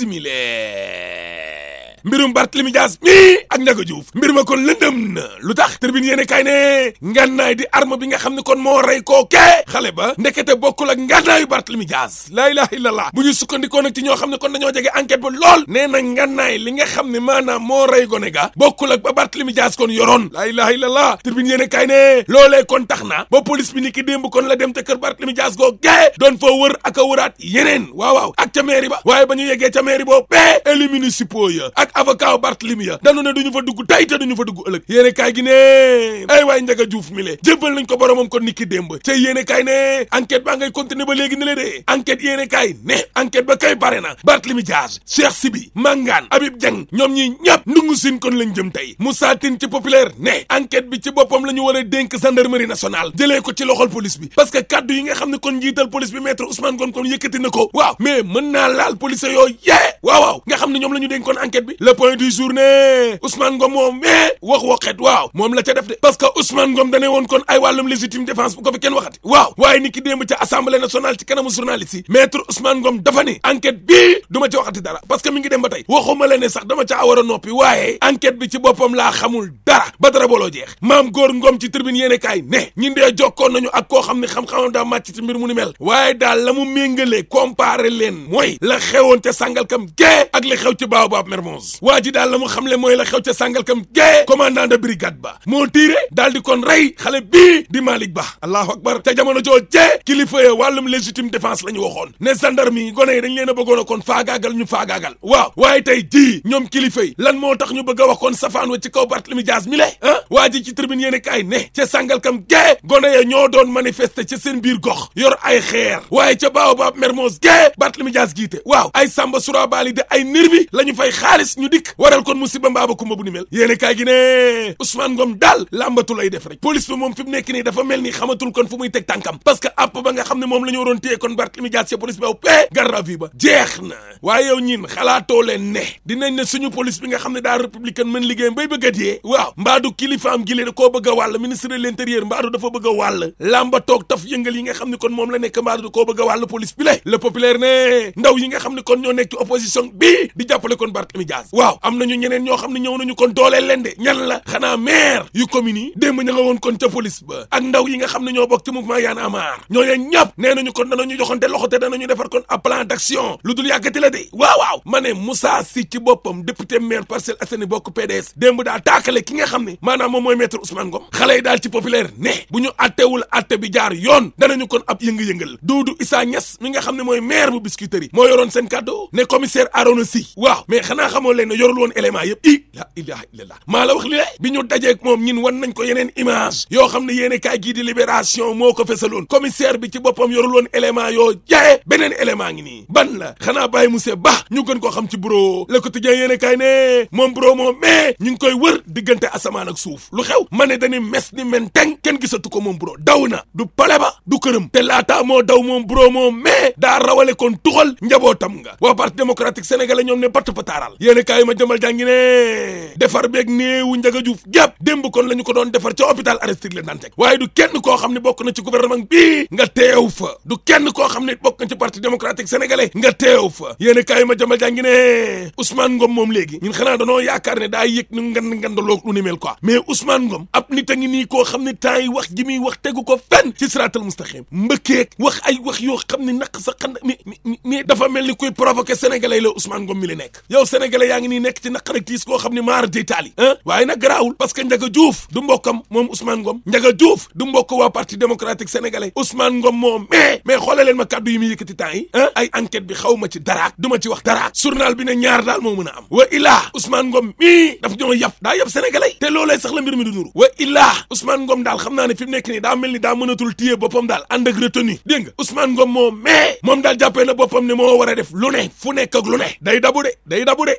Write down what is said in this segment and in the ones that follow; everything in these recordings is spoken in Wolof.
simile mbirum Barthélémy Dias mi ak Ndiaga Diouf mbir ma kon lëndëm na lu tax Tribune yéene kay ne ngànnaay di arme bi nga xam ne kon moo rey koo kee xale ba ndekete bokkul ak ngànnaayu Barthélémy Dias laa ilaha illallah bu ñu sukkandikoo nag ci ñoo xam ne kon dañoo jege enquête ba lool nee na ngànnaay li nga xam ne maanaam moo rey gone ga bokkul ak ba Barthélémy Dias kon yoroon laa ilaha illallah Tribune yéene kay ne loolee kon tax na ba police bi ni ki démb kon la dem ca kër Barthélémy Dias goo gee doon fa wër ak a wëraat yeneen waaw ak ca mairie ba waaye ba ñu yeggee ca mairie boobu élus municipaux ya ak avocat Barthélémy ya dañu ne duñu fa dugg tey te duñu fa dugg ëllëg yéene kaay gi ne ay waay Ndiaga Diouf mi le jébbal nañ ko boromam kon niki démb ca yéene kaay ne enquête baa ngay continuer ba léegi ne le dee enquête yéene kaay ne enquête ba kay pare na Barthélémy Dias Cheikh Sibi Mangane Habib Dieng ñoom ñi ñëpp ndungu sin kon lañ jëm tey Moussa Tine ci populaire ne enquête bi ci boppam la ñu war a dénk gendarmerie nationale jëlee ko ci loxol police bi parce que kaddu yi nga xam ne kon njiital police bi maître Ousmane Ngom kon yëkkati na ko waaw mais mën naa laal police yooyu waaw nga xam ne ñoom la ñu dénk kon enquête bi le point du jour ne Ousmane Ngom moom waxet waaw moom la ca def de parce que Ousmane Ngom dane woon kon ay wàllum légitime défense bu ko fi kenn waxati waaw waaye ni ki démb ca assemblée nationale ci kanamu journaliste yi maître Ousmane Ngom dafa ni enquête bii du ma ci waxati dara parce que mi ngi dem ba tey waxuma la ne sax dama ca war a noppi waaye enquête bi ci boppam laa xamul dara ba dara booloo jeex maam góor Ngom ci Tribune yéene kaay ne ñun dee jokkoon nañu ak koo xam ne xam-xamam daa màcc ci mbir mu ni mel waaye daal la mu méngalee comparé leen mooy la xewoon ca Sangalkam gee ak li xew ci Baobab Mermoz waa ji daal la mu xamle mooy la xew ca Sangalkam gee commandant de brigade ba moo tiire daal di kon rey xale bii di Malick Ba allahu akbar ca jamono joo jee kilifa ya wàllum légitime défense la ñu waxoon ne gendarme yi gone yi dañ leen a bëggoon a kon faagaagal ñu faagaagal waaw waaye tey jii ñoom kilifa yi lan moo tax ñu bëgg a wax kon safaan wa ci kaw Barthélémy Dias mi le waa ji ci Tribune yéene kaay ne ca Sangalkam gee gone ya ñoo doon manifester ca seen biir gox yor ay xeer waaye ca Baobab Mermoz gee Barthélémy Dias jiite waaw ay Samba Surabali de ay nervi la ñu fay xaalis ñu dikk waral kon musiba mbaaba kumba bu ni mel yéene kaay gi ne Ousmane Ngom daal làmbatu lay def rek police bi moom fi mu nekk nii dafa mel ni xamatul kon fu muy teg tànkam parce que app ba nga xam ne moom la ñu waroon téye kon Barthélémy Dias ci police bi aw garde à vue ba jeex na waaye yow ñin xalaatoo leen ne dinañ ne suñu police bi nga xam ne daa républicaine mën liggéeyam bay bëgg a dee waaw mbaadu kilifaam gile da koo bëgg a wàll ministre de l'intérieur mbaadu dafa bëgg a wàll lamba toog taf yëngal yi nga xam ne kon moom la nekk mbaadu da koo bëgg a wàll police bi le populaire ne ndaw yi nga xam ne kon ñoo nekk ci opposition bi di jàppale kon Barthélémy Dias waaw am nañu ñeneen ñoo xam ne ñëw nañu kon dooleel leen de ñan la xanaa maire yu commune yi démb ña nga woon kon ca police ba ak ndaw yi nga xam ne ñoo bokk ci mouvement Y'en a marre ñooñu ñëpp nee nañu kon danañu joxante loxo te danañu defar kon ab plan d'action lu dul yàggati la de waaw ma ne Moussa Sy ci boppam député maire Parcelles Assainies bokk PDS démb daa taakale ki nga xam ne maanaam moom mooy maître Ousmane Ngom xale yi daal ci populaire ne bu ñu attewul atte bi jaar yoon danañu kon ab yënga-yëngal Doudou Issa Niass mi nga xam ne mooy maire bu Biscuiterie moo yoroon seen kàddu ne commissaire Arona Sy waaw mais xanaa xamoo leen ne yorul woon élément yëpp la ilaha illallah maa la wax li bi ñu dajeeg moom ñin wan nañ ko yeneen image yoo xam ne yéene kaay gii di Libération moo ko fesaloon commissaire bi ci boppam yorul woon élément yoo jaye beneen élément ngi nii ban la xanaa bàyyi monsieur Ba ñu gën koo xam ci bureau Le Quotidien yéene kaay ne moom bureau moom mais ñu ngi koy wër diggante asamaan ak suuf lu xew ma ne dañuy mes ni men teng kenn gisatu ko moom bureau daw na du pale ba du këram te laata moo daw moom bureau moom mais daa rawale kon tuxal njabootam nga waa parti démocratique sénégalais ñoom ne batt pataaral yéene kaay ma jëmal jàngi ne defar beeg néewu Ndiaga Diouf gépp démb kon la ñu ko doon defar ca hôpital Aristide Le Dantec waaye du kenn koo xam ne bokk na ci gouvernement bi nga teew fa du kenn koo xam ne bokk na ci parti démocratique sénégalais nga teew fa yéene kaay ma jëmal jàngi ne Ousmane Ngom moom léegi ñun xanaa danoo yaakaar ne daa yëg ni ngandaloo lu ni mel quoi mais Ousmane Ngom ab nit a ngi nii koo xam ne temps yi wax ji muy wax tegu ko fenn ci siraatal mustaqim mbëkkeeg wax ay wax yoo xam ne naq sa xand mi dafa mel ni kuy provoquer sénégalais la Ousmane Ngom mi li nekk yow sénégalais yaa ngi nii nekk ci naqar ak tiis koo xam ne maar d'Italie waaye nag garaawul parce que Ndiaga Diouf du mbokkam moom Ousmane Ngom Ndiaga Diouf du mbokk waa parti démocratique sénégalais Ousmane Ngom moom mais xoole leen ma kàddu yi muy yëkkati temps yi ay enquête bi xaw ma ci daraak du ma ci wax daraak journal bi ne ñaar daal moo mën a am wa ilaa Ousmane Ngom mii daf ñoo yab daa yab sénégalais te loolee sax la mbir mi du nuru wa ilaa Ousmane Ngom daal xam naa ne fi mu nekk nii daa mel ni daa mënatul téye boppam daal ànd ak retenu dégg nga Ousmane Ngom moom daal jàppee na boppam ne moo war a def lu ne fu nekk ak lu ne day dabu de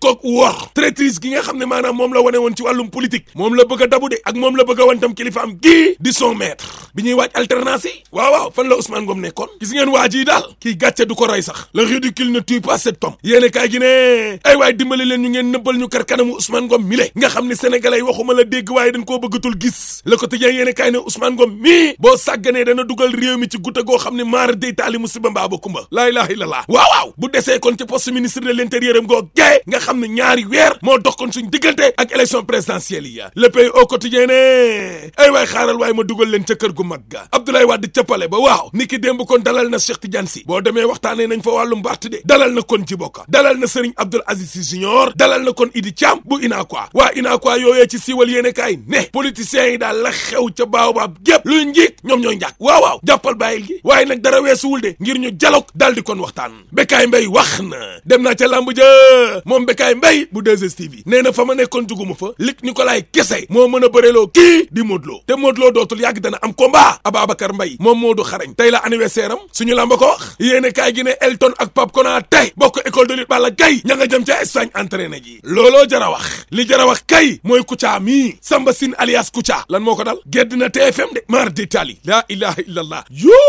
kook wor traîtrise gi nga xam ne maanaam moom la wane woon ci wàllum politique moom la bëgg a dabu de ak moom la bëgg a wan tam kilifaam gii di son maître bi ñuy waaj alternance yi waaw fan la Ousmane Ngom nekkoon gis ngeen waa ji daal kii gàcce du ko rey sax le ridicule ne tue pas cet homme yéene kaay gi ne ay waay dimbali leen ñu ngeen nëbbal ñu kar kanamu Ousmane Ngom mi le nga xam ne sénégalais waxuma la dégg waaye dañ koo bëggatul gis Le Quotidien yéene kaay ne Ousmane Ngom mii boo sàgganee dana dugal réew mi ci gutta goo xam ne maara day taali musiba mbaa ba kumba laa ilaha illallah waaw bu desee kon ci poste ministre de l'intérieur am goo gee nga xam ne ñaari weer moo dox kon suñ diggante ak élection présidentielle yi Le Pays au Quotidien ne ay waay xaaral waaye ma dugal leen ca kër gu mag ga Abdoulaye Wade cëppale ba waaw niki démb kon dalal na Cheikh Tidiane Sy boo demee waxtaanee nañ fa wàllum Barth de dalal na kon ci bokka dalal na Serigne Abdoul Aziz Sy Junior dalal na kon Idi Thiam bu Unacois waa Unacois yooyee ci siiwal yéene kaay ne politiciens yi daal la xew ca baobab gépp luy njiig ñoom ñooy njàkk waaw jàppal bàyyil gi waaye nag dara weesuwul de ngir ñu dialogue daal di kon waxtaan Bécaye Mbaye wax na dem naa ca lamb ja moom Bécaye Mbaye bu 2STV nee na fa ma nekkoon juguma fa Luc Nicolaï kese moo mën a bëreloo kii di Modou Lo te Modou Lo dootul yàgg dana am combat Ababacar Mbaye moom Modou xarañ tey la anniversaire am suñu lamba ko wax yéene kaay gi ne Elton ak Pape Konaté bokk école de lutte Balla Gaye ña nga jëm ca Espagne entraîné ji looloo jara wax li jara wax kay mooy Kouthia mii Samba Sine alias Kouthia lan moo ko dal gedd na TFM de mar d'Italie la ilaha illallah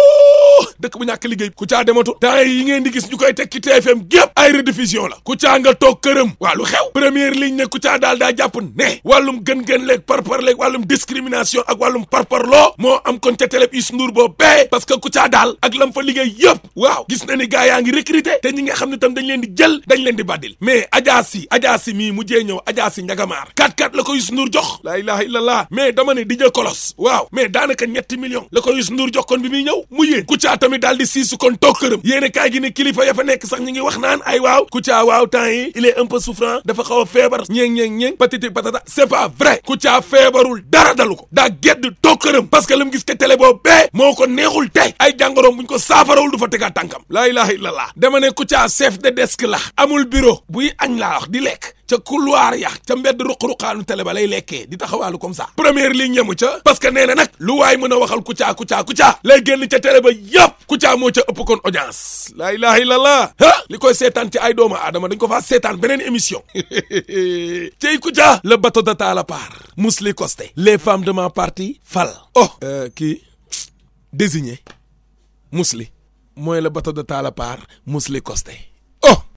yoo dëkk bu ñàkk liggéey Kouthia dematu temps yi ngeen di gis ñu koy teg ci TFM gépp ay rediffusion la Kouthia nga toog këram waa lu xew première ligne ne Kouthia daal daa jàpp ne wàllum gën-gën leeg parpar leeg wàllum discrimination ak wàllum parparloo moo am kon ca télé Youssou Ndour boo bee parce que Kouthia daal ak lam fa liggéey yëpp waaw gis na ni gars yaa ngi recruter te ñi nga xam ne tam dañ leen di jël dañ leen di baddil mais Adja Sy mii mujjee ñëw Adja Sy Njagamaar 4-4 la ko Youssou Ndour jox la ilaha illallah mais dama ne DJ Kolos waaw mais daanaka 3 millions la ko Youssou Ndour jox kon bi muy ñëw mu yéen Kouthia tamit daal di siisu kon toog këram yéene kaay gi ne kilifa ya fa nekk sax ñi ngi wax naan ay waaw Kouthia waaw temps yi il est un peu souffrant dafa xaw a feebar ñeeng patiti patata c'est pas vrai Kouthia feebarul dara dalu ko daa gedd toog këram parce que la mu gis te télé boobu bee moo ko neexul te ay jàngoroom buñ ko saafarawul du fa tegaat tànkam laa ilaha illallah dama ne Kouthia chef de desk la amul bureau buy añ laa wax di lekk ca couloir ya ca mbedd ruq-ruqaanu télé ba lay lekkee di taxawaalu comme ça première ligne yemu ca parce que nee na nag lu waay mën a waxal Kouthia lay génn ca télé ba yëpp Kouthia moo ca ëpp kon audience laa ilaha illallah li koy seetaan ci ay doomu aadama dañ ko faa seetaan beneen émission cey Kouthia le bateau de Talla Par Mously Costé les femmes de ma partie fal kii désigné Mously mooy le bateau de Talla Par Mously Costé